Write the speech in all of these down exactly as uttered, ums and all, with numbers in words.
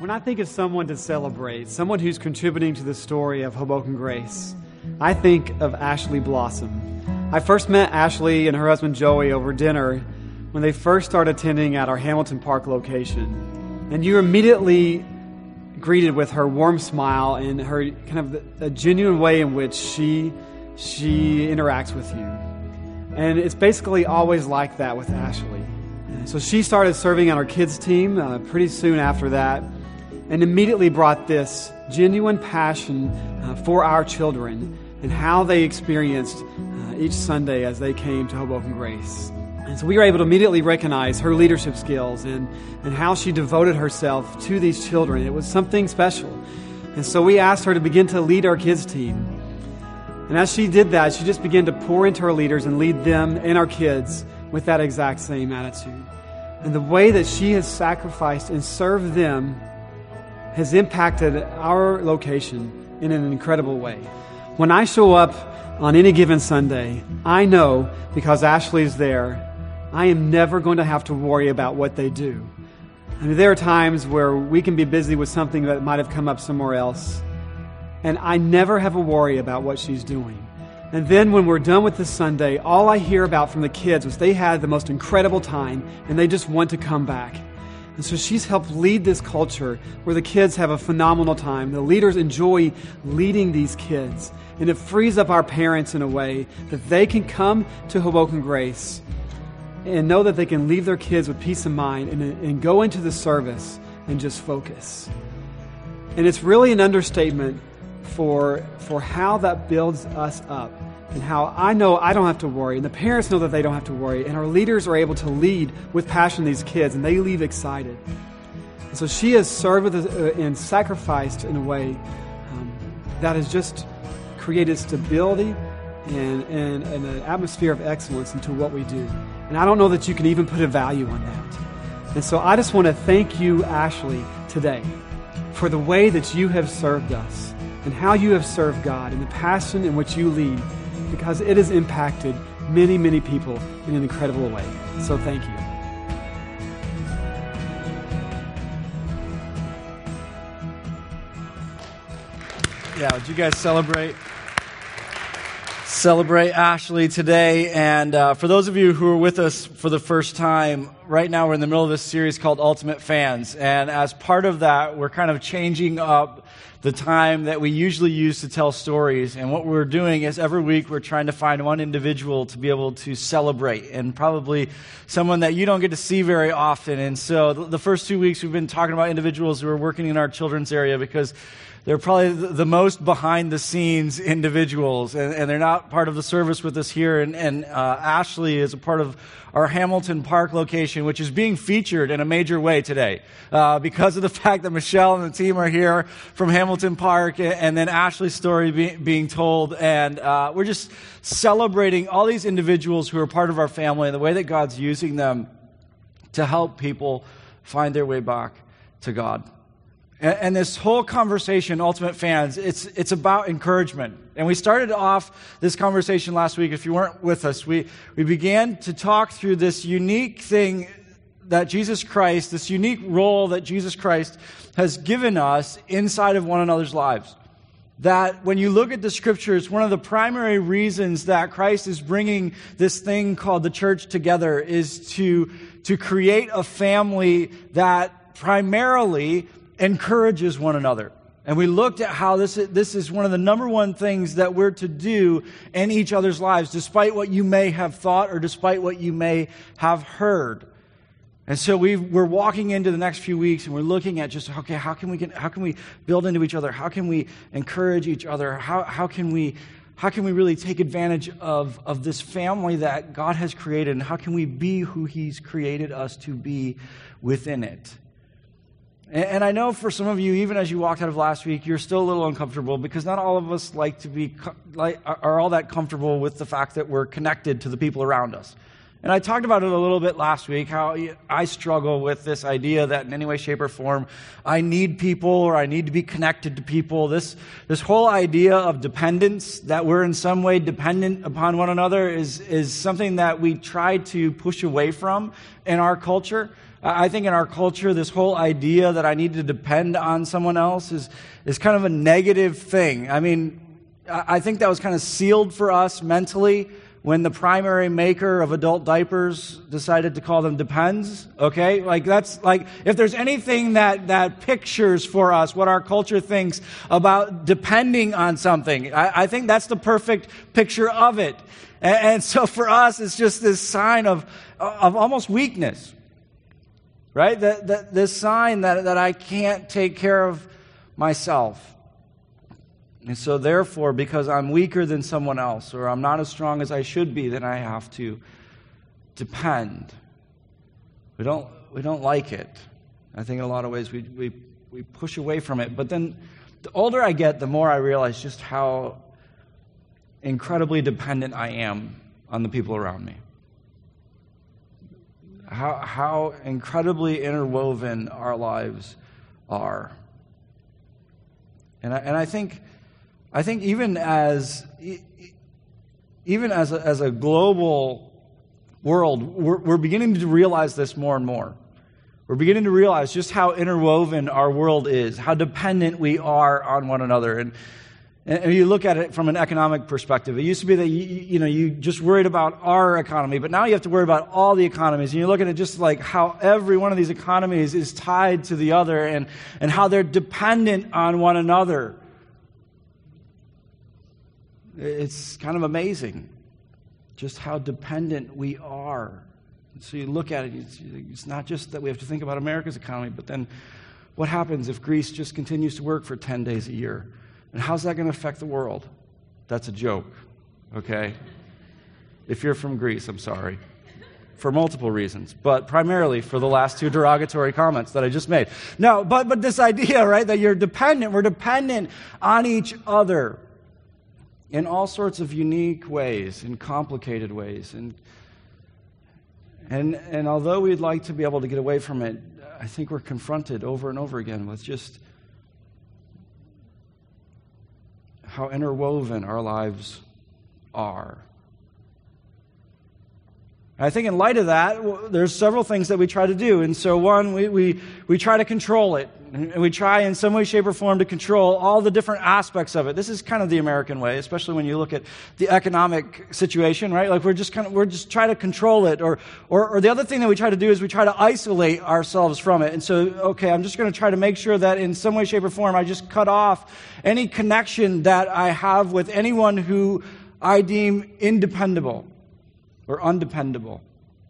When I think of someone to celebrate, someone who's contributing to the story of Hoboken Grace, I think of Ashley Blossom. I first met Ashley and her husband Joey over dinner when they first started attending at our Hamilton Park location. And you immediately greeted with her warm smile and her kind of the, the genuine way in which she she interacts with you. And it's basically always like that with Ashley. So she started serving on our kids team uh, pretty soon after that, and immediately brought this genuine passion uh, for our children and how they experienced uh, each Sunday as they came to Hoboken Grace. And so we were able to immediately recognize her leadership skills and, and how she devoted herself to these children. It was something special. And so we asked her to begin to lead our kids team. And as she did that, she just began to pour into our leaders and lead them and our kids with that exact same attitude. And the way that she has sacrificed and served them has impacted our location in an incredible way. When I show up on any given Sunday, I know, because Ashley's there, I am never going to have to worry about what they do. I mean, there are times where we can be busy with something that might have come up somewhere else, and I never have a worry about what she's doing. And then when we're done with this Sunday, all I hear about from the kids was they had the most incredible time and they just want to come back. And so she's helped lead this culture where the kids have a phenomenal time. The leaders enjoy leading these kids. And it frees up our parents in a way that they can come to Hoboken Grace and know that they can leave their kids with peace of mind and, and go into the service and just focus. And it's really an understatement for for how that builds us up and how I know I don't have to worry and the parents know that they don't have to worry and our leaders are able to lead with passion these kids and they leave excited. And so she has served with uh, and sacrificed in a way um, that has just created stability and, and, and an atmosphere of excellence into what we do. And I don't know that you can even put a value on that. And so I just want to thank you, Ashley, today for the way that you have served us and how you have served God and the passion in which you lead, because it has impacted many, many people in an incredible way. So thank you. Yeah, would you guys celebrate? Celebrate Ashley today. And uh, for those of you who are with us for the first time, right now we're in the middle of this series called Ultimate Fans. And as part of that, we're kind of changing up the time that we usually use to tell stories. And what we're doing is every week we're trying to find one individual to be able to celebrate, and probably someone that you don't get to see very often. And so the first two weeks we've been talking about individuals who are working in our children's area, because they're probably the most behind-the-scenes individuals, and, and they're not part of the service with us here. And, and uh, Ashley is a part of our Hamilton Park location, which is being featured in a major way today uh, because of the fact that Michelle and the team are here from Hamilton Park, and then Ashley's story be, being told. And uh, we're just celebrating all these individuals who are part of our family and the way that God's using them to help people find their way back to God. And this whole conversation, Ultimate Fans, it's it's about encouragement. And we started off this conversation last week. If you weren't with us, we, we began to talk through this unique thing that Jesus Christ, this unique role that Jesus Christ has given us inside of one another's lives. That when you look at the scriptures, one of the primary reasons that Christ is bringing this thing called the church together is to, to create a family that primarily encourages one another. And we looked at how this is, this is one of the number one things that we're to do in each other's lives, despite what you may have thought or despite what you may have heard. And so we we're walking into the next few weeks and we're looking at just, okay, how can we get, how can we build into each other? How can we encourage each other? How how can we how can we really take advantage of, of this family that God has created? And how can we be who He's created us to be within it? And I know for some of you, even as you walked out of last week, you're still a little uncomfortable, because not all of us like to be like are all that comfortable with the fact that we're connected to the people around us. And I talked about it a little bit last week, how I struggle with this idea that in any way, shape, or form, I need people or I need to be connected to people. This this whole idea of dependence, that we're in some way dependent upon one another, is, is something that we try to push away from in our culture. I think in our culture, this whole idea that I need to depend on someone else is, is kind of a negative thing. I mean, I think that was kind of sealed for us mentally when the primary maker of adult diapers decided to call them Depends, okay? Like that's like, if there's anything that, that pictures for us what our culture thinks about depending on something, I, I think that's the perfect picture of it. And, and so for us, it's just this sign of, of almost weakness, right? That, that this sign that, that I can't take care of myself. And so therefore, because I'm weaker than someone else, or I'm not as strong as I should be, then I have to depend. We don't, we don't like it. I think in a lot of ways we, we, we push away from it. But then the older I get, the more I realize just how incredibly dependent I am on the people around me. How, how incredibly interwoven our lives are. And I, and I think... I think even as even as a, as a global world, we're, we're beginning to realize this more and more. We're beginning to realize just how interwoven our world is, how dependent we are on one another. And, and you look at it from an economic perspective. It used to be that you, you know you just worried about our economy, but now you have to worry about all the economies. And you look at it just like how every one of these economies is tied to the other, and, and how they're dependent on one another. It's kind of amazing just how dependent we are. So you look at it, it's, it's not just that we have to think about America's economy, but then what happens if Greece just continues to work for ten days a year? And how's that going to affect the world? That's a joke, okay? If you're from Greece, I'm sorry. For multiple reasons, but primarily for the last two derogatory comments that I just made. No, but, but this idea, right, that you're dependent, we're dependent on each other. In all sorts of unique ways, in complicated ways. And, and, and although we'd like to be able to get away from it, I think we're confronted over and over again with just how interwoven our lives are. I think in light of that, there's several things that we try to do. And so one, we, we, we try to control it. And we try in some way, shape, or form to control all the different aspects of it. This is kind of the American way, especially when you look at the economic situation, right? Like we're just kind of, we're just trying to control it. Or, or, or the other thing that we try to do is we try to isolate ourselves from it. And so, okay, I'm just going to try to make sure that in some way, shape, or form, I just cut off any connection that I have with anyone who I deem independable or undependable.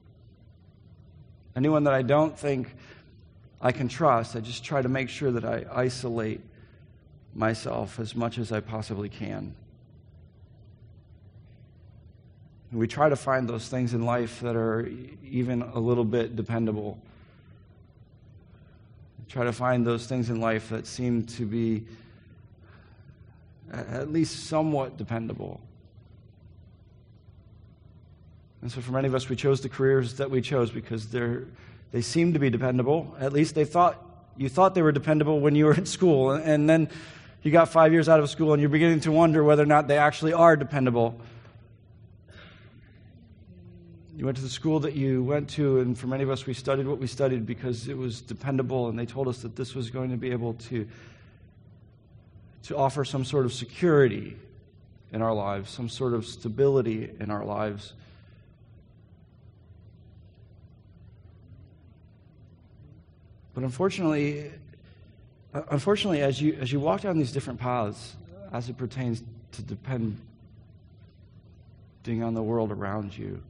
Anyone that I don't think I can trust, I just try to make sure that I isolate myself as much as I possibly can. And we try to find those things in life that are even a little bit dependable. We try to find those things in life that seem to be at least somewhat dependable. And so for many of us, we chose the careers that we chose because they're They seem to be dependable. At least they thought you thought they were dependable when you were in school. And then you got five years out of school and you're beginning to wonder whether or not they actually are dependable. You went to the school that you went to, and for many of us, we studied what we studied because it was dependable, and they told us that this was going to be able to, to offer some sort of security in our lives, some sort of stability in our lives. But unfortunately, unfortunately, as you as you walk down these different paths, as it pertains to depending on the world around you,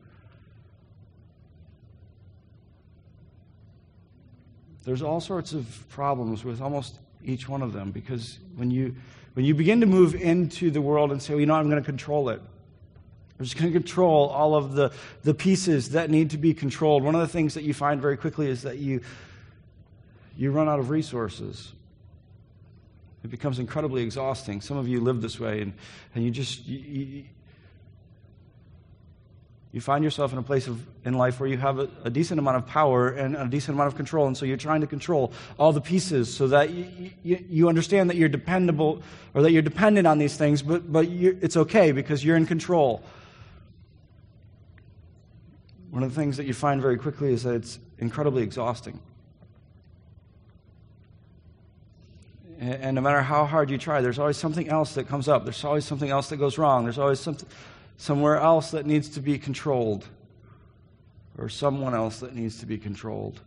there's all sorts of problems with almost each one of them, because when you when you begin to move into the world and say, well, you know, I'm going to control it. I'm just going to control all of the, the pieces that need to be controlled. One of the things that you find very quickly is that you you run out of resources. It becomes incredibly exhausting. Some of you live this way, and, and you just you, you, you find yourself in a place of in life where you have a, a decent amount of power and a decent amount of control, and so you're trying to control all the pieces so that you, you, you understand that you're dependable, or that you're dependent on these things, but but you're, it's okay because you're in control. one of the things that you find very quickly is that it's incredibly exhausting. And, and no matter how hard you try, there's always something else that comes up. There's always something else that goes wrong. There's always something, somewhere else that needs to be controlled, or someone else that needs to be controlled.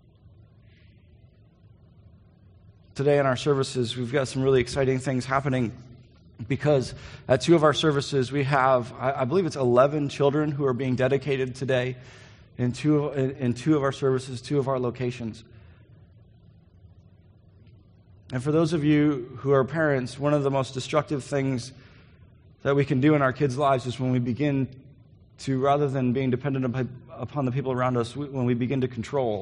Today in our services, we've got some really exciting things happening because at two of our services, we have, I believe it's eleven children who are being dedicated today in two, in two of our services, two of our locations. And for those of you who are parents, one of the most destructive things that we can do in our kids' lives is when we begin to, rather than being dependent upon the people around us, when we begin to control.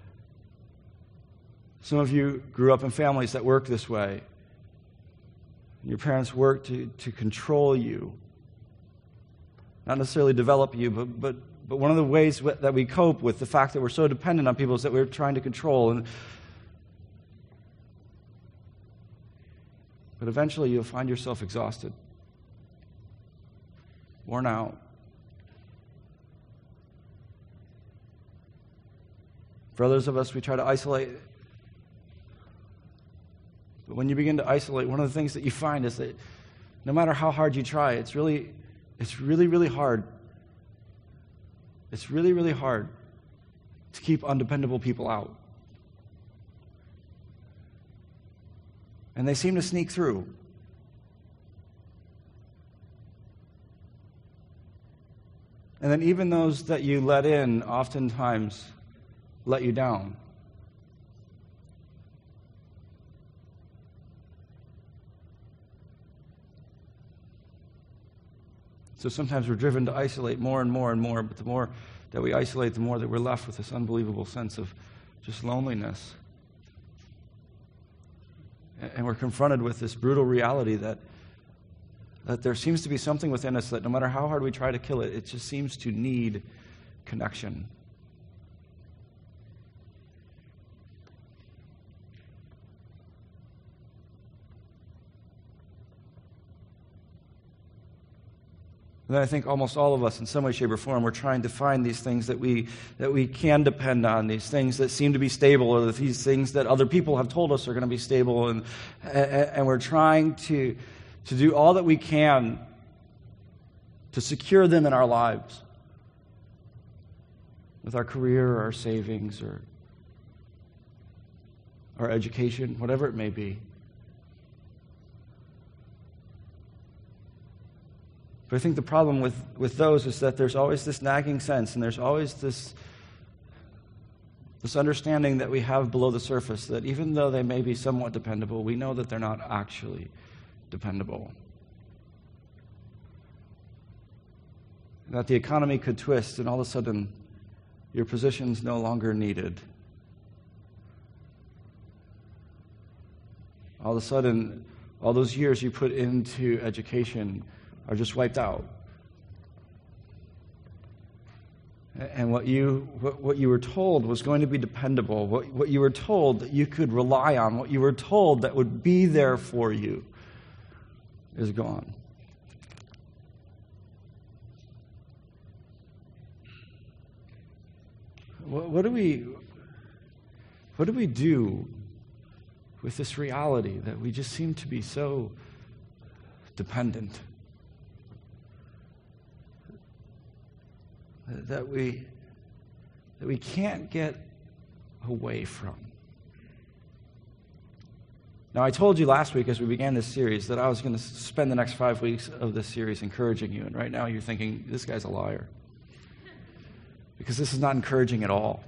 Some of you grew up in families that work this way. Your parents work to, to control you. Not necessarily develop you, but, but, but one of the ways that we cope with the fact that we're so dependent on people is that we're trying to control. And, but eventually you'll find yourself exhausted, worn out. For others of us, we try to isolate. But when you begin to isolate, one of the things that you find is that no matter how hard you try, it's really, it's really, really hard. It's really, really hard to keep undependable people out. And they seem to sneak through. And then even those that you let in oftentimes let you down. So sometimes we're driven to isolate more and more and more, but the more that we isolate, the more that we're left with this unbelievable sense of just loneliness. And we're confronted with this brutal reality that, that there seems to be something within us that no matter how hard we try to kill it, it just seems to need connection. And I think almost all of us, in some way, shape, or form, we're trying to find these things that we that we can depend on, these things that seem to be stable, or these things that other people have told us are going to be stable, and and we're trying to to do all that we can to secure them in our lives, with our career, or our savings, or our education, whatever it may be. But I think the problem with, with those is that there's always this nagging sense, and there's always this, this understanding that we have below the surface that even though they may be somewhat dependable, we know that they're not actually dependable. And that the economy could twist, and all of a sudden, your position's no longer needed. All of a sudden, all those years you put into education are just wiped out. And what you what, what you were told was going to be dependable, what, what you were told that you could rely on, what you were told that would be there for you is gone. What, what do we what do we do with this reality that we just seem to be so dependent? That we that we can't get away from. Now, I told you last week as we began this series that I was going to spend the next five weeks of this series encouraging you, and right now you're thinking, this guy's a liar. Because this is not encouraging at all.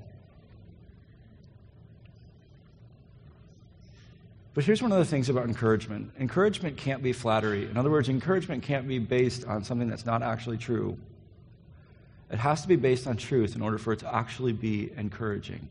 But here's one of the things about encouragement. Encouragement can't be flattery. In other words, encouragement can't be based on something that's not actually true. It has to be based on truth in order for it to actually be encouraging.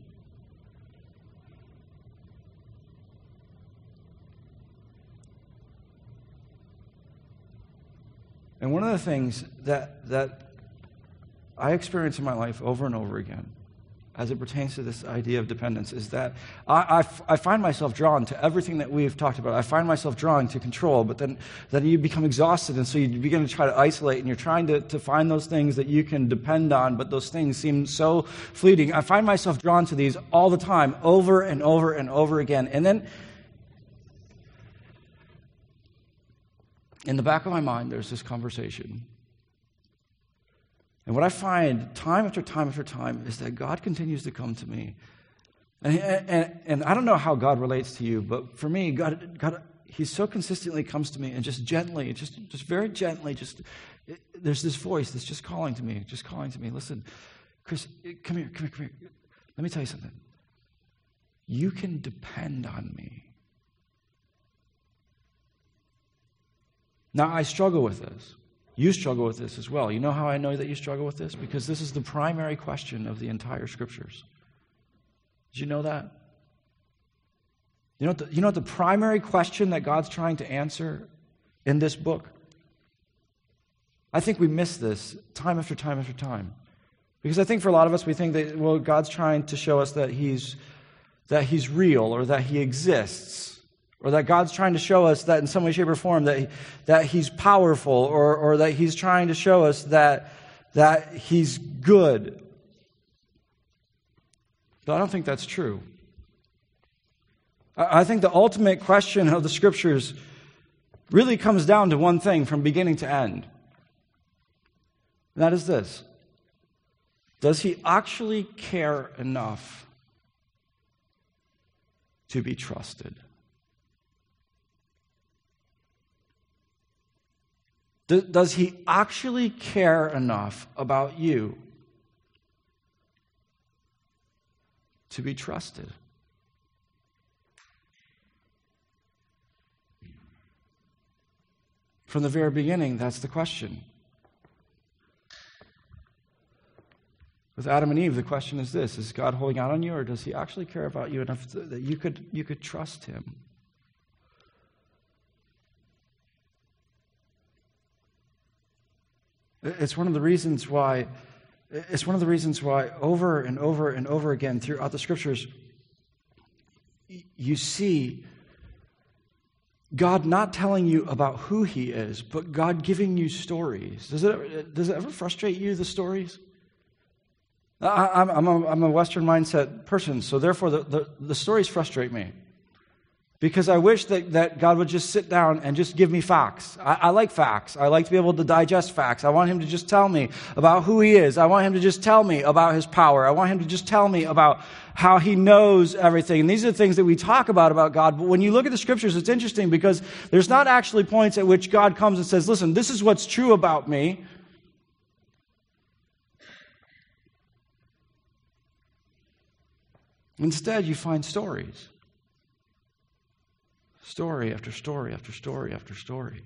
And one of the things that that I experience in my life over and over again as it pertains to this idea of dependence is that I, I, I find myself drawn to everything that we've talked about. I find myself drawing to control, but then, then you become exhausted, and so you begin to try to isolate, and you're trying to, to find those things that you can depend on, but those things seem so fleeting. I find myself drawn to these all the time, over and over and over again. And then in the back of my mind, there's this conversation. And what I find time after time after time is that God continues to come to me. And, and, and I don't know how God relates to you, but for me, God, God, He so consistently comes to me and just gently, just, just very gently, just it, there's this voice that's just calling to me, just calling to me. Listen, Chris, come here, come here, come here. Let me tell you something. You can depend on me. Now, I struggle with this. You struggle with this as well. You know how I know that you struggle with this? Because this is the primary question of the entire Scriptures. Did you know that? You know what the, you know what the primary question that God's trying to answer in this book? I think we miss this time after time after time. Because I think for a lot of us, we think that, well, God's trying to show us that He's, that He's real or that He exists. Or that God's trying to show us that in some way, shape, or form that, he, that He's powerful, or, or that He's trying to show us that, that He's good. But I don't think that's true. I, I think the ultimate question of the Scriptures really comes down to one thing from beginning to end. And that is this. Does He actually care enough to be trusted? Does He actually care enough about you to be trusted? From the very beginning, that's the question. With Adam and Eve, the question is this: is God holding out on you, or does He actually care about you enough that you could, you could trust Him? It's one of the reasons why, it's one of the reasons why over and over and over again throughout the Scriptures, you see God not telling you about who He is, but God giving you stories. Does it, does it ever frustrate you, the stories? I, I'm, I'm, a, I'm a Western mindset person, so therefore the, the, the stories frustrate me. Because I wish that, that God would just sit down and just give me facts. I, I like facts. I like to be able to digest facts. I want Him to just tell me about who He is. I want Him to just tell me about His power. I want Him to just tell me about how He knows everything. And these are the things that we talk about about God. But when you look at the Scriptures, it's interesting because there's not actually points at which God comes and says, listen, this is what's true about me. Instead, you find stories. Story after story after story after story.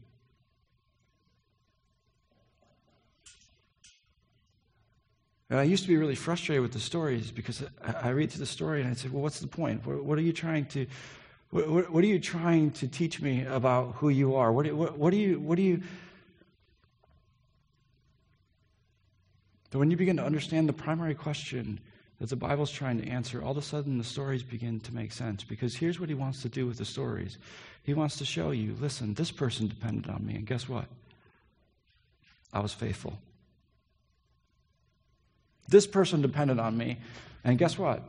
And I used to be really frustrated with the stories because I read through the story and I'd say, well, what's the point? What, what are you trying to what, what are you trying to teach me about who you are? What, what, what do you what do you But when you begin to understand the primary question that the Bible's trying to answer, all of a sudden the stories begin to make sense. Because here's what He wants to do with the stories. He wants to show you, listen, this person depended on me, and guess what? I was faithful. This person depended on me, and guess what?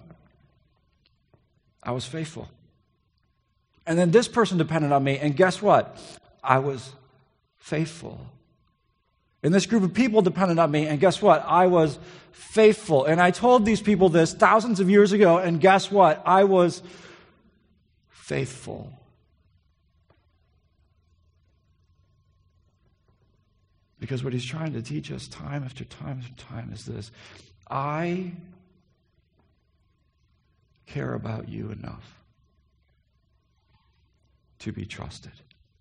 I was faithful. And then this person depended on me, and guess what? I was faithful. And this group of people depended on me, and guess what? I was faithful. And I told these people this thousands of years ago, and guess what? I was faithful. Because what He's trying to teach us time after time after time is this: I care about you enough to be trusted.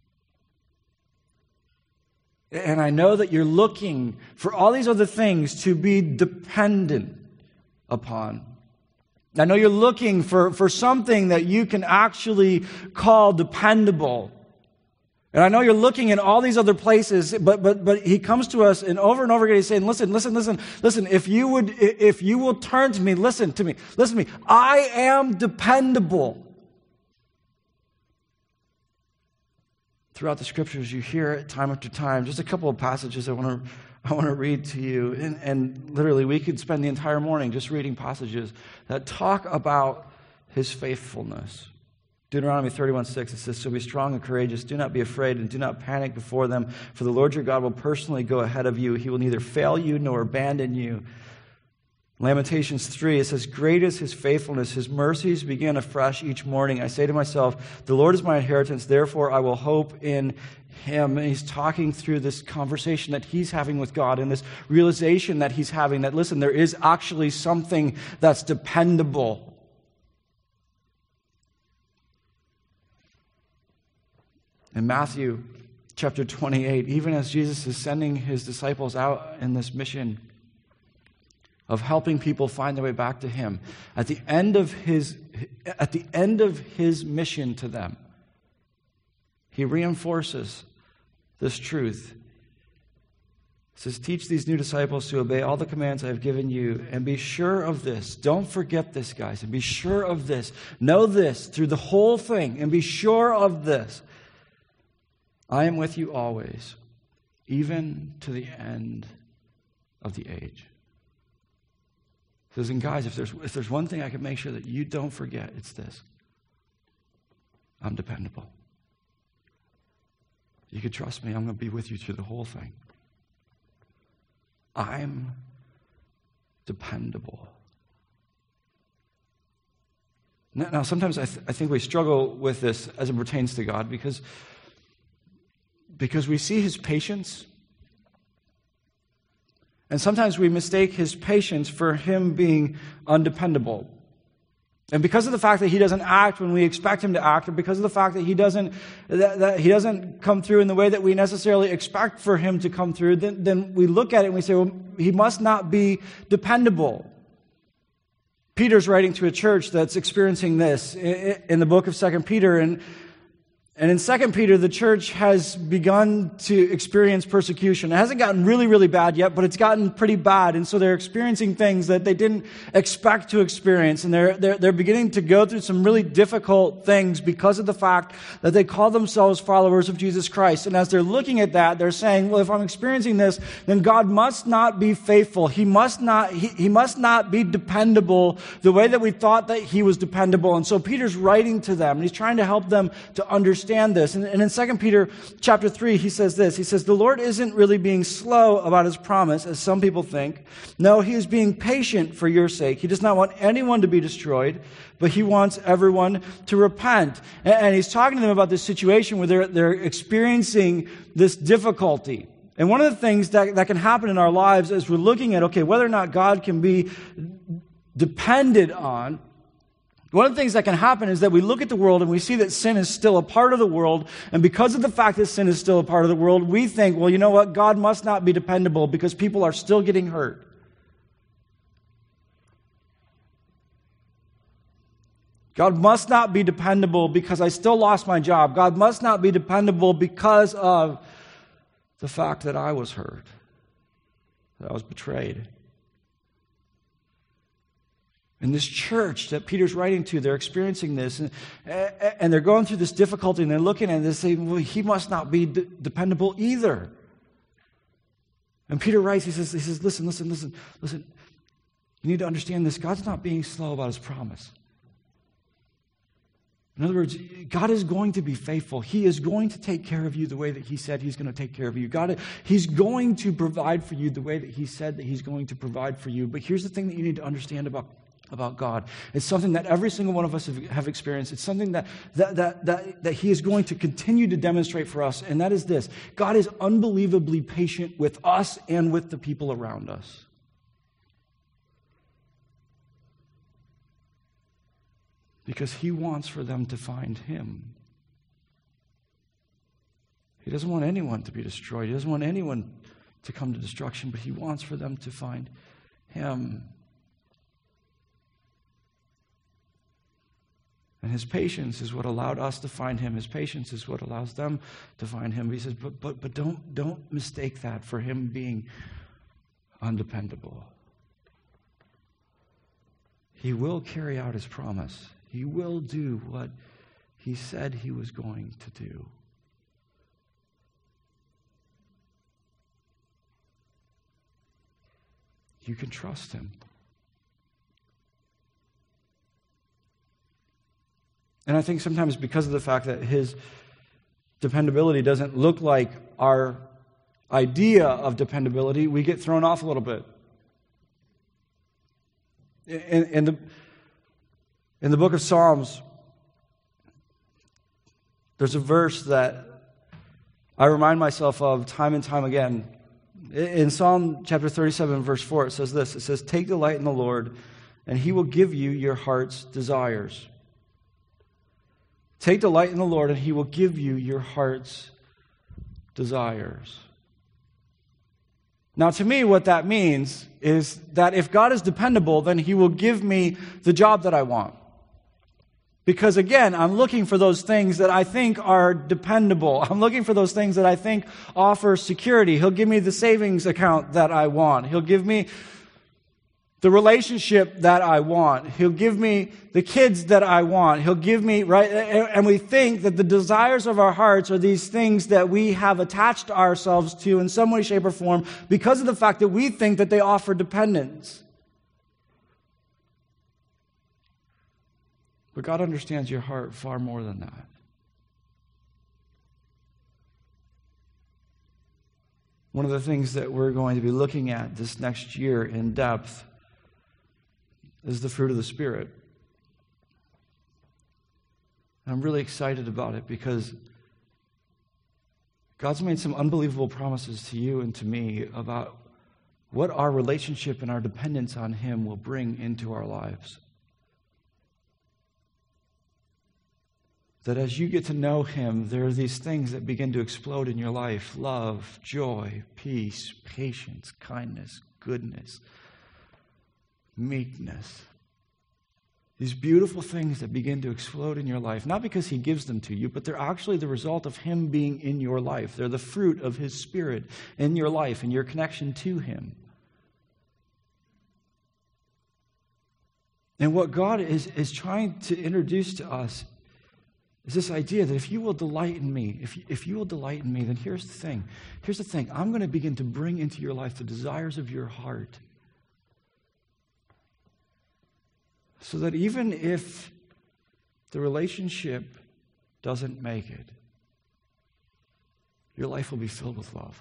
And I know that you're looking for all these other things to be dependent upon. I know you're looking for, for something that you can actually call dependable. And I know you're looking in all these other places, but but but he comes to us, and over and over again he's saying, listen, listen, listen, listen, if you would, if you will turn to me, listen to me, listen to me, I am dependable. Throughout the scriptures, you hear it time after time. Just a couple of passages I want to I want to read to you. And, and literally, we could spend the entire morning just reading passages that talk about his faithfulness. Deuteronomy thirty-one six, it says, so be strong and courageous. Do not be afraid and do not panic before them. For the Lord your God will personally go ahead of you. He will neither fail you nor abandon you. Lamentations three, it says, great is his faithfulness. His mercies begin afresh each morning. I say to myself, the Lord is my inheritance, therefore I will hope in him. And he's talking through this conversation that he's having with God and this realization that he's having that, listen, there is actually something that's dependable. In Matthew chapter twenty-eight, even as Jesus is sending his disciples out in this mission of helping people find their way back to him, at the end of his at the end of his mission to them, he reinforces this truth. He says, teach these new disciples to obey all the commands I have given you, and be sure of this. Don't forget this, guys, and be sure of this. Know this through the whole thing, and be sure of this. I am with you always, even to the end of the age. He says, and guys, if there's, if there's one thing I can make sure that you don't forget, it's this. I'm dependable. You can trust me. I'm going to be with you through the whole thing. I'm dependable. Now, now sometimes I, th- I think we struggle with this as it pertains to God because Because we see his patience, and sometimes we mistake his patience for him being undependable. And because of the fact that he doesn't act when we expect him to act, or because of the fact that he doesn't that, that he doesn't come through in the way that we necessarily expect for him to come through, then, then we look at it and we say, well, he must not be dependable. Peter's writing to a church that's experiencing this in the book of Second Peter, and And in Second Peter, the church has begun to experience persecution. It hasn't gotten really, really bad yet, but it's gotten pretty bad. And so they're experiencing things that they didn't expect to experience. And they're, they're, they're beginning to go through some really difficult things because of the fact that they call themselves followers of Jesus Christ. And as they're looking at that, they're saying, well, if I'm experiencing this, then God must not be faithful. He must not, he, he must not be dependable the way that we thought that he was dependable. And so Peter's writing to them, and he's trying to help them to understand this. And, and in Second Peter chapter three, he says this. He says, the Lord isn't really being slow about his promise, as some people think. No, he is being patient for your sake. He does not want anyone to be destroyed, but he wants everyone to repent. And, and he's talking to them about this situation where they're, they're experiencing this difficulty. And one of the things that, that can happen in our lives as we're looking at, okay, whether or not God can be depended on, one of the things that can happen is that we look at the world and we see that sin is still a part of the world, and because of the fact that sin is still a part of the world, we think, well, you know what, God must not be dependable because people are still getting hurt. God must not be dependable because I still lost my job. God must not be dependable because of the fact that I was hurt, that I was betrayed. In this church that Peter's writing to, they're experiencing this, and, and they're going through this difficulty, and they're looking at it and saying, well, he must not be de- dependable either. And Peter writes, he says, he says, listen, listen, listen, listen. You need to understand this. God's not being slow about his promise. In other words, God is going to be faithful. He is going to take care of you the way that he said he's going to take care of you. God, he's going to provide for you the way that he said that he's going to provide for you. But here's the thing that you need to understand about about God. It's something that every single one of us have, have experienced. It's something that, that, that, that, that he is going to continue to demonstrate for us, and that is this. God is unbelievably patient with us and with the people around us. Because he wants for them to find him. He doesn't want anyone to be destroyed. He doesn't want anyone to come to destruction, but he wants for them to find him. And his patience is what allowed us to find him. His patience is what allows them to find him. But he says, but, but, but don't, don't mistake that for him being undependable. He will carry out his promise. He will do what he said he was going to do. You can trust him. And I think sometimes because of the fact that his dependability doesn't look like our idea of dependability, we get thrown off a little bit. In, in, the, in the book of Psalms, there's a verse that I remind myself of time and time again. In Psalm chapter thirty-seven, verse four, it says this. It says, "Take delight in the Lord, and he will give you your heart's desires." Take delight in the Lord, and he will give you your heart's desires. Now, to me, what that means is that if God is dependable, then he will give me the job that I want. Because, again, I'm looking for those things that I think are dependable. I'm looking for those things that I think offer security. He'll give me the savings account that I want. He'll give me the relationship that I want. He'll give me the kids that I want. He'll give me, right? And we think that the desires of our hearts are these things that we have attached ourselves to in some way, shape, or form because of the fact that we think that they offer dependence. But God understands your heart far more than that. One of the things that we're going to be looking at this next year in depth is the fruit of the Spirit. And I'm really excited about it because God's made some unbelievable promises to you and to me about what our relationship and our dependence on him will bring into our lives. That as you get to know him, there are these things that begin to explode in your life. Love, joy, peace, patience, kindness, goodness, meekness. These beautiful things that begin to explode in your life, not because he gives them to you, but they're actually the result of him being in your life. They're the fruit of his Spirit in your life and your connection to him. And what God is, is trying to introduce to us is this idea that if you will delight in me, if you, if you will delight in me, then here's the thing. Here's the thing. I'm going to begin to bring into your life the desires of your heart. So that even if the relationship doesn't make it, your life will be filled with love.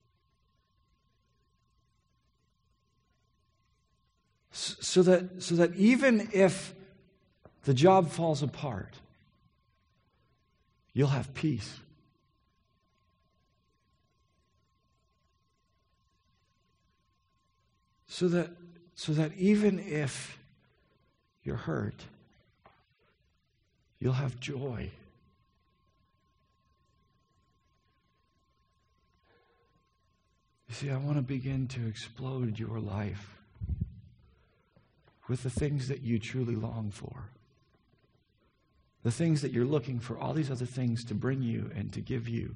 So that, so that even if the job falls apart, you'll have peace. So that, so that even if you're hurt, you'll have joy. You see, I want to begin to explode your life with the things that you truly long for. The things that you're looking for, all these other things to bring you and to give you.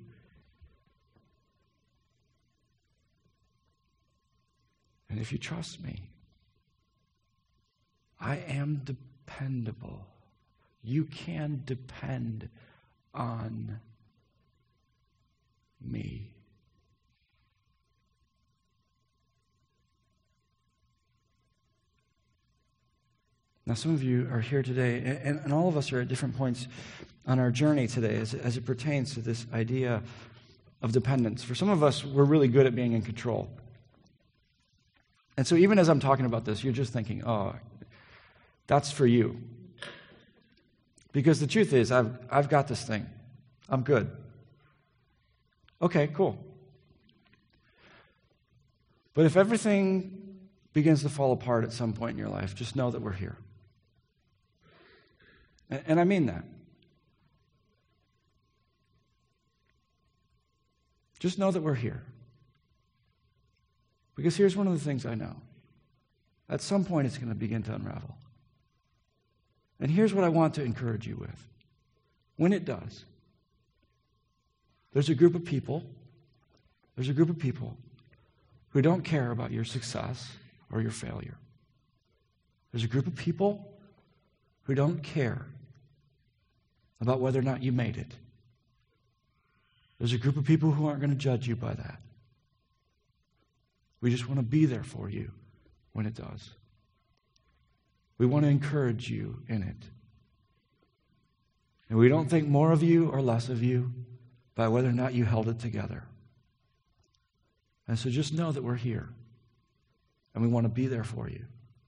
And if you trust me, I am dependable. You can depend on me. Now, some of you are here today, and, and all of us are at different points on our journey today as, as it pertains to this idea of dependence. For some of us, we're really good at being in control. And so even as I'm talking about this, you're just thinking, oh, that's for you. Because the truth is, I've, I've got this thing. I'm good. Okay, cool. But if everything begins to fall apart at some point in your life, just know that we're here. And, and I mean that. Just know that we're here. Because here's one of the things I know. At some point, it's going to begin to unravel. And here's what I want to encourage you with. When it does, there's a group of people, there's a group of people who don't care about your success or your failure. There's a group of people who don't care about whether or not you made it. There's a group of people who aren't going to judge you by that. We just want to be there for you when it does. We want to encourage you in it. And we don't think more of you or less of you by whether or not you held it together. And so just know that we're here. And we want to be there for you.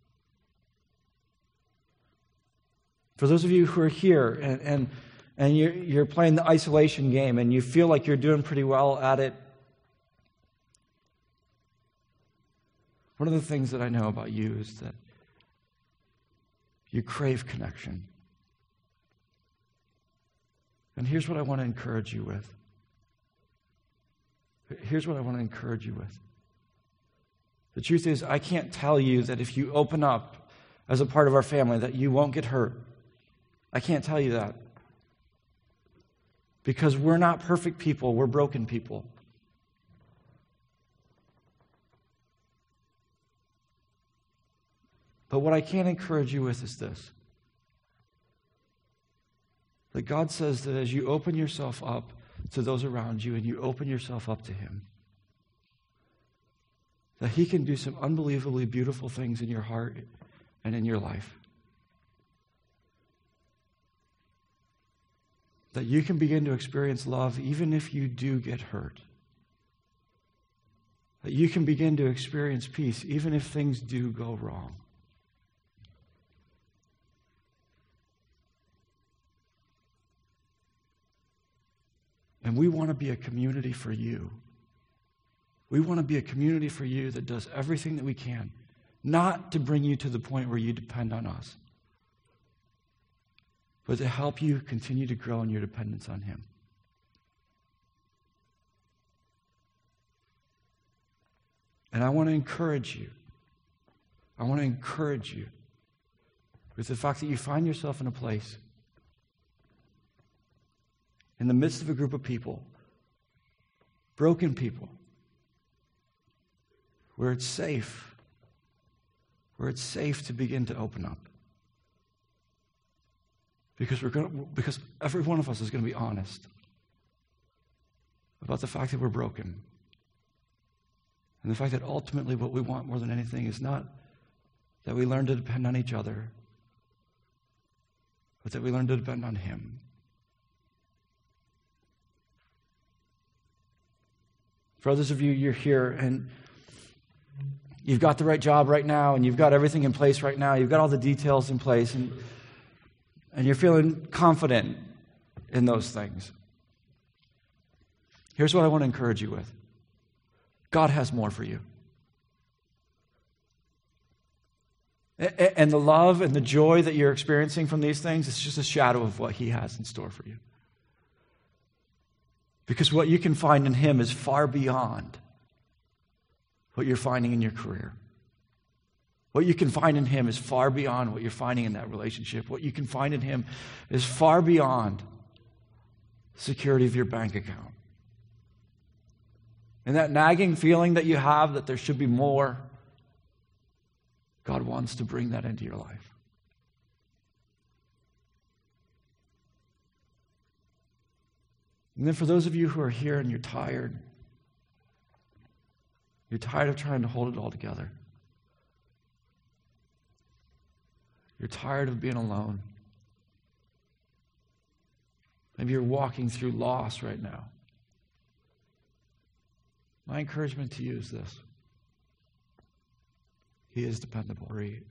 For those of you who are here and, and, and you're, you're playing the isolation game and you feel like you're doing pretty well at it, one of the things that I know about you is that you crave connection. And here's what I want to encourage you with. Here's what I want to encourage you with. The truth is, I can't tell you that if you open up as a part of our family that you won't get hurt. I can't tell you that. Because we're not perfect people, we're broken people. But what I can encourage you with is this. That God says that as you open yourself up to those around you and you open yourself up to Him, that He can do some unbelievably beautiful things in your heart and in your life. That you can begin to experience love even if you do get hurt. That you can begin to experience peace even if things do go wrong. And we want to be a community for you. We want to be a community for you that does everything that we can, not to bring you to the point where you depend on us, but to help you continue to grow in your dependence on Him. And I want to encourage you. I want to encourage you with the fact that you find yourself in a place in the midst of a group of people, broken people, where it's safe, where it's safe to begin to open up. Because we're going to, because every one of us is going to be honest about the fact that we're broken. And the fact that ultimately what we want more than anything is not that we learn to depend on each other, but that we learn to depend on Him. For others of you, you're here and you've got the right job right now and you've got everything in place right now. You've got all the details in place and, and you're feeling confident in those things. Here's what I want to encourage you with. God has more for you. And the love and the joy that you're experiencing from these things is just a shadow of what He has in store for you. Because what you can find in Him is far beyond what you're finding in your career. What you can find in Him is far beyond what you're finding in that relationship. What you can find in Him is far beyond the security of your bank account. And that nagging feeling that you have that there should be more, God wants to bring that into your life. And then for those of you who are here and you're tired, you're tired of trying to hold it all together. You're tired of being alone. Maybe you're walking through loss right now. My encouragement to you is this. He is dependable.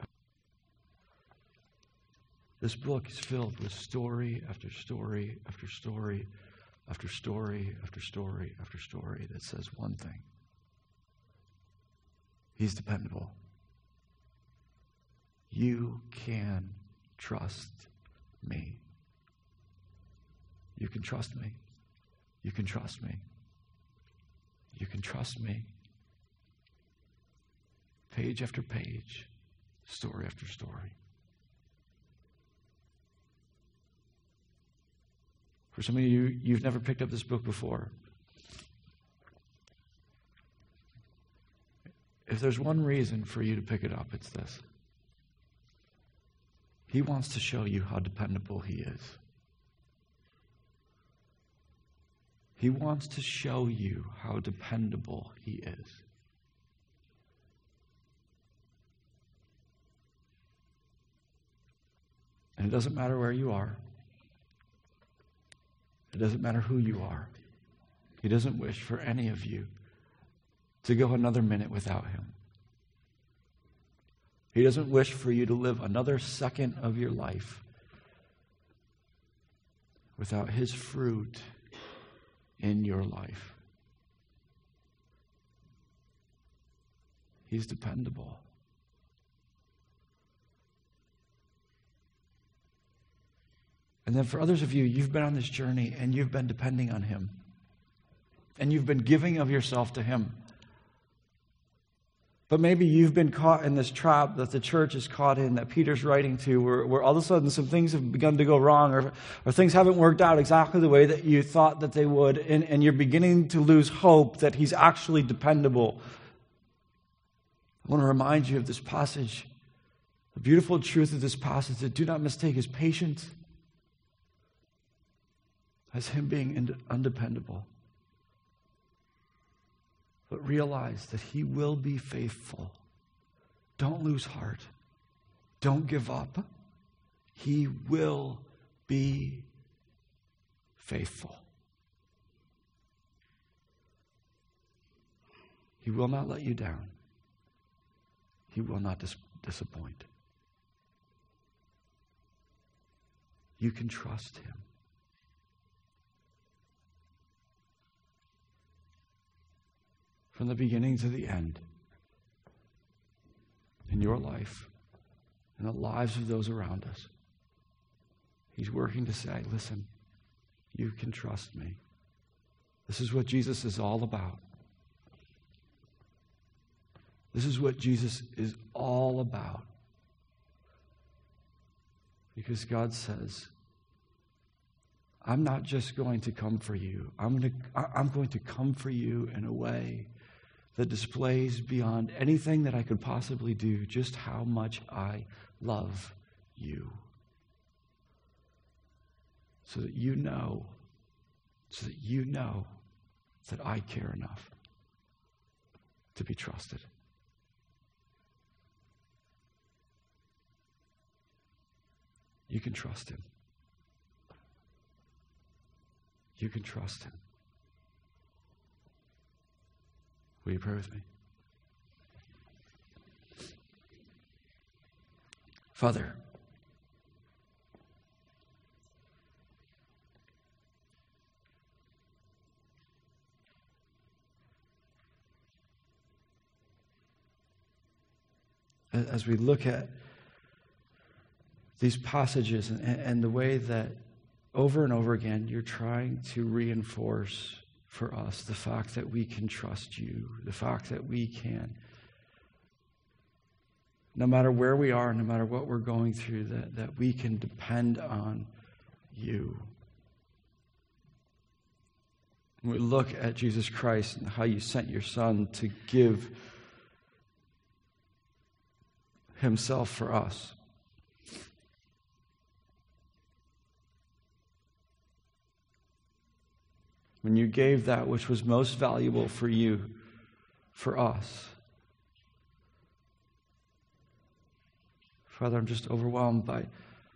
This book is filled with story after story after story after story after story after story that says one thing. He's dependable. You can trust me. You can trust me. You can trust me. You can trust me. Page after page, story after story. For some of you, you've never picked up this book before. If there's one reason for you to pick it up, it's this. He wants to show you how dependable He is. He wants to show you how dependable He is. And it doesn't matter where you are. It doesn't matter who you are. He doesn't wish for any of you to go another minute without Him. He doesn't wish for you to live another second of your life without His fruit in your life. He's dependable. And then for others of you, you've been on this journey and you've been depending on Him. And you've been giving of yourself to Him. But maybe you've been caught in this trap that the church is caught in, that Peter's writing to, where, where all of a sudden some things have begun to go wrong, or, or things haven't worked out exactly the way that you thought that they would, and, and you're beginning to lose hope that He's actually dependable. I want to remind you of this passage, the beautiful truth of this passage, that do not mistake His patience as Him being undependable. But realize that He will be faithful. Don't lose heart. Don't give up. He will be faithful. He will not let you down. He will not dis- disappoint. You can trust Him. From the beginning to the end, in your life, in the lives of those around us, He's working to say, listen, you can trust me. This is what Jesus is all about. This is what Jesus is all about. Because God says, I'm not just going to come for you. I'm going to, I'm going to come for you in a way that displays beyond anything that I could possibly do just how much I love you. So that you know, so that you know that I care enough to be trusted. You can trust Him. You can trust Him. Will you pray with me? Father, as we look at these passages and, and the way that over and over again you're trying to reinforce for us the fact that we can trust you, the fact that we can, no matter where we are, no matter what we're going through, that, that we can depend on you. And we look at Jesus Christ and how you sent your Son to give Himself for us. When you gave that which was most valuable for you, for us. Father, I'm just overwhelmed by,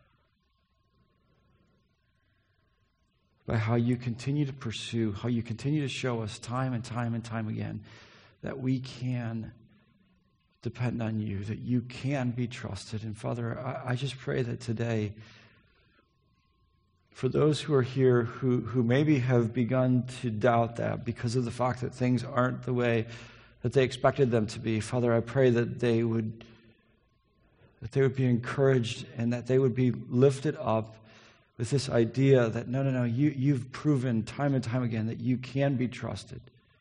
by how you continue to pursue, how you continue to show us time and time and time again that we can depend on you, that you can be trusted. And Father, I, I just pray that today, for those who are here who, who maybe have begun to doubt that because of the fact that things aren't the way that they expected them to be, Father, I pray that they would that they would be encouraged and that they would be lifted up with this idea that, no, no, no, you, you've proven time and time again that you can be trusted.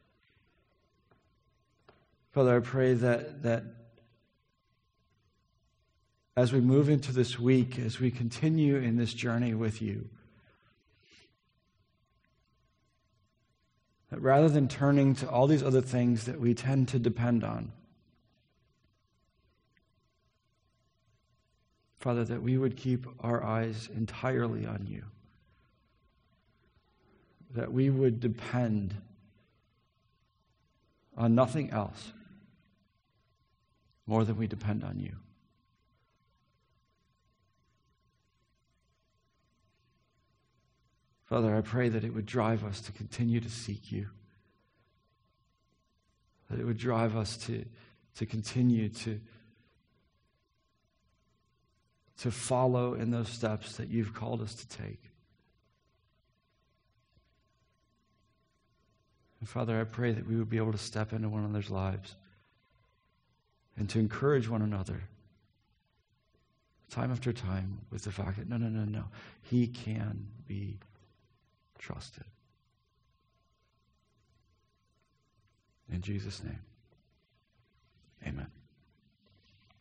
Father, I pray that that as we move into this week, as we continue in this journey with you, That rather than turning to all these other things that we tend to depend on, Father, that we would keep our eyes entirely on you. That we would depend on nothing else more than we depend on you. Father, I pray that it would drive us to continue to seek you. That it would drive us to, to continue to, to follow in those steps that you've called us to take. And Father, I pray that we would be able to step into one another's lives and to encourage one another time after time with the fact that no, no, no, no, he can be trusted. In Jesus' name, amen.